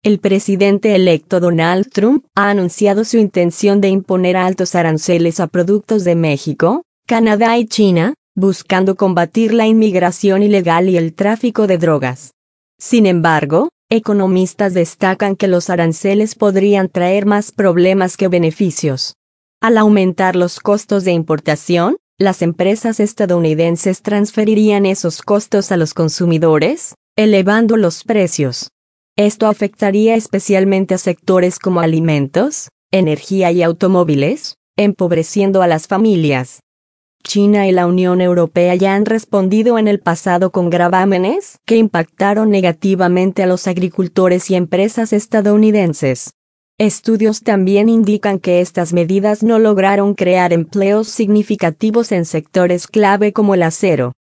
El presidente electo Donald Trump ha anunciado su intención de imponer altos aranceles a productos de México, Canadá y China, buscando combatir la inmigración ilegal y el tráfico de drogas. Sin embargo, economistas destacan que los aranceles podrían traer más problemas que beneficios. Al aumentar los costos de importación, las empresas estadounidenses transferirían esos costos a los consumidores, elevando los precios. Esto afectaría especialmente a sectores como alimentos, energía y automóviles, empobreciendo a las familias. China y la Unión Europea ya han respondido en el pasado con gravámenes que impactaron negativamente a los agricultores y empresas estadounidenses. Estudios también indican que estas medidas no lograron crear empleos significativos en sectores clave como el acero,